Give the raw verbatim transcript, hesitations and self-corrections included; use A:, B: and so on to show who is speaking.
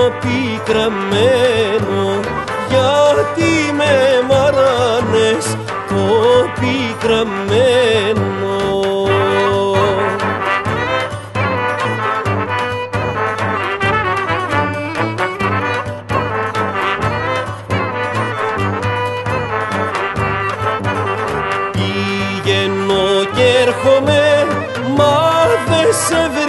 A: πικραμένο, γιατί με μαράνες το πικραμένο. Πηγαίνω κι έρχομαι, μα δε σε